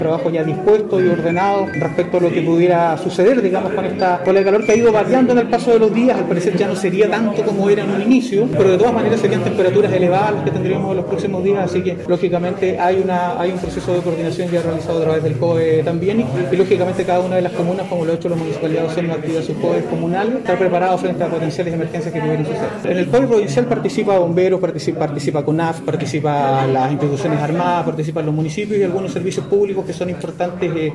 trabajo ya dispuesto y ordenado respecto a lo que pudiera suceder, digamos, con esta ola de calor que ha ido variando en el paso de los días. Al parecer ya no sería tanto como era en un inicio, pero de todas maneras serían temperaturas elevadas las que tendríamos en los próximos días, así que lógicamente hay un proceso de coordinación ya realizado a través del COE también y lógicamente cada una de las comunas, como lo ha hecho la municipalidad docente, activa sus COE comunales, está preparado frente a potenciales emergencias que pudieran suceder. En el COE provincial participa bomberos, participa CONAF, participa las instituciones armadas, participan los municipios y algunos servicios públicos que son importantes